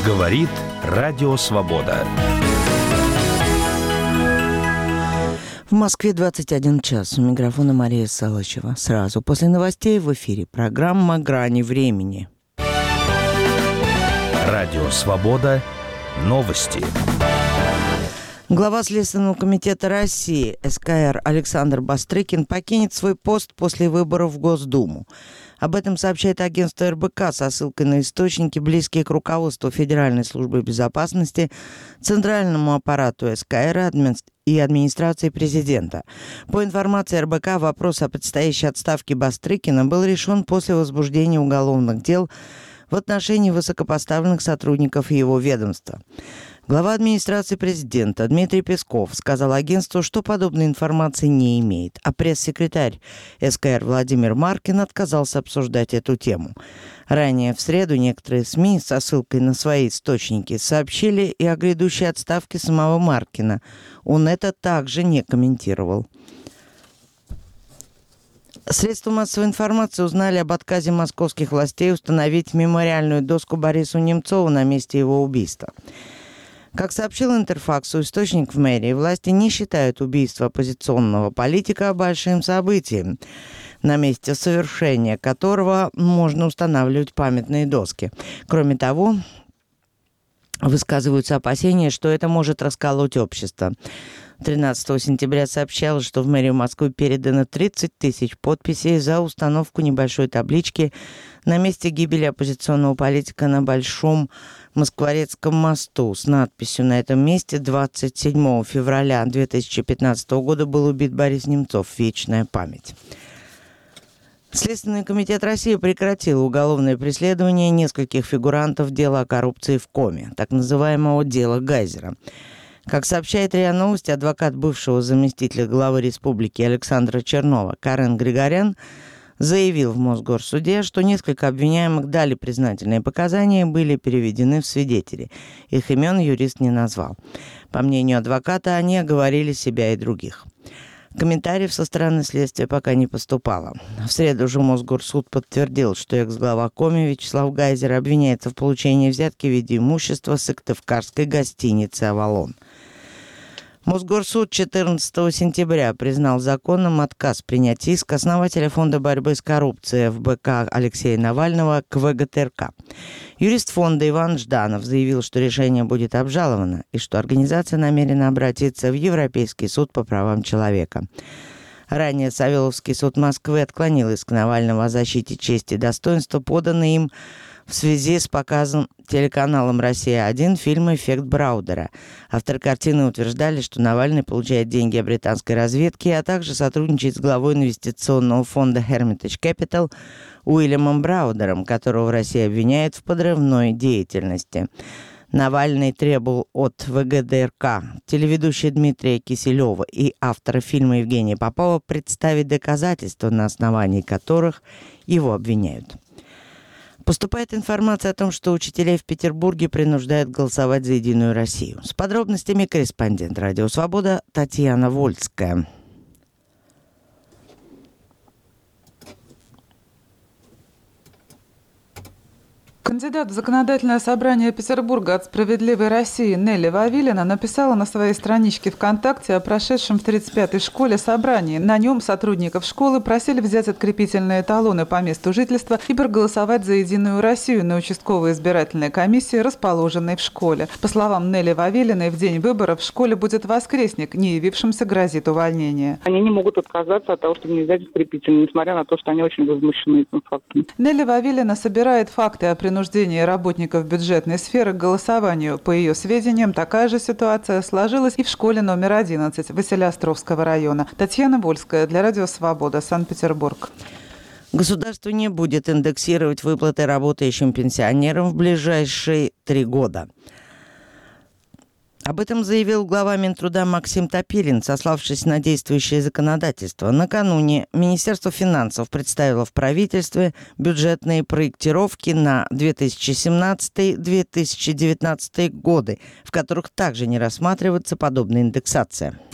Говорит Радио Свобода. В Москве 21 час. У микрофона Мария Салычева. Сразу после новостей в эфире программа «Грани времени». Радио Свобода. Новости. Глава Следственного комитета России СКР Александр Бастрыкин покинет свой пост после выборов в Госдуму. Об этом сообщает агентство РБК со ссылкой на источники, близкие к руководству Федеральной службы безопасности, Центральному аппарату СКР и администрации президента. По информации РБК, вопрос о предстоящей отставке Бастрыкина был решен после возбуждения уголовных дел в отношении высокопоставленных сотрудников его ведомства. Глава администрации президента Дмитрий Песков сказал агентству, что подобной информации не имеет, а пресс-секретарь СКР Владимир Маркин отказался обсуждать эту тему. Ранее в среду некоторые СМИ со ссылкой на свои источники сообщили и о грядущей отставке самого Маркина. Он это также не комментировал. Средства массовой информации узнали об отказе московских властей установить мемориальную доску Борису Немцову на месте его убийства. Как сообщил Интерфаксу источник в мэрии, власти не считают убийство оппозиционного политика большим событием, на месте совершения которого можно устанавливать памятные доски. Кроме того, высказываются опасения, что это может расколоть общество. 13 сентября сообщалось, что в мэрию Москвы передано 30 тысяч подписей за установку небольшой таблички на месте гибели оппозиционного политика на Большом Москворецком мосту с надписью «На этом месте 27 февраля 2015 года был убит Борис Немцов. Вечная память». Следственный комитет России прекратил уголовное преследование нескольких фигурантов дела о коррупции в Коме, так называемого дела Гайзера. Как сообщает РИА Новости, адвокат бывшего заместителя главы республики Александра Чернова Карен Григорян заявил в Мосгорсуде, что несколько обвиняемых дали признательные показания и были переведены в свидетели. Их имен юрист не назвал. По мнению адвоката, они оговорили себя и других. Комментариев со стороны следствия пока не поступало. В среду же Мосгорсуд подтвердил, что экс-глава Коми Вячеслав Гайзер обвиняется в получении взятки в виде имущества с сыктывкарской гостиницы «Авалон». Мосгорсуд 14 сентября признал законным отказ принять иск основателя Фонда борьбы с коррупцией ФБК Алексея Навального к ВГТРК. Юрист фонда Иван Жданов заявил, что решение будет обжаловано и что организация намерена обратиться в Европейский суд по правам человека. Ранее Савеловский суд Москвы отклонил иск Навального о защите чести и достоинства, поданный им в связи с показом телеканалом «Россия-1» фильма «Эффект Браудера». Авторы картины утверждали, что Навальный получает деньги от британской разведки, а также сотрудничает с главой инвестиционного фонда Hermitage Capital Уильямом Браудером, которого Россия обвиняет в подрывной деятельности. Навальный требовал от ВГДРК, телеведущего Дмитрия Киселева и автора фильма Евгения Попова представить доказательства, на основании которых его обвиняют. Поступает информация о том, что учителей в Петербурге принуждают голосовать за «Единую Россию». С подробностями корреспондент «Радио Свобода» Татьяна Вольская. Кандидат в Законодательное собрание Петербурга от «Справедливой России» Нелли Вавилина написала на своей страничке ВКонтакте о прошедшем в 35-й школе собрании. На нем сотрудников школы просили взять открепительные талоны по месту жительства и проголосовать за «Единую Россию» на участковой избирательной комиссии, расположенной в школе. По словам Нелли Вавилиной, в день выборов в школе будет воскресник, не явившимся грозит увольнение. Они не могут отказаться от того, чтобы не взять открепительные, несмотря на то, что они очень возмущены этим фактом. Нелли Вавилина собирает факты о принуждении работников бюджетной сферы к голосованию. По ее сведениям, такая же ситуация сложилась и в школе номер 11 Василеостровского района. Татьяна Вольская для Радио Свобода, Санкт-Петербург. Государство не будет индексировать выплаты работающим пенсионерам в ближайшие 3 года. Об этом заявил глава Минтруда Максим Топилин, сославшись на действующее законодательство. Накануне Министерство финансов представило в правительстве бюджетные проектировки на 2017-2019 годы, в которых также не рассматривается подобная индексация.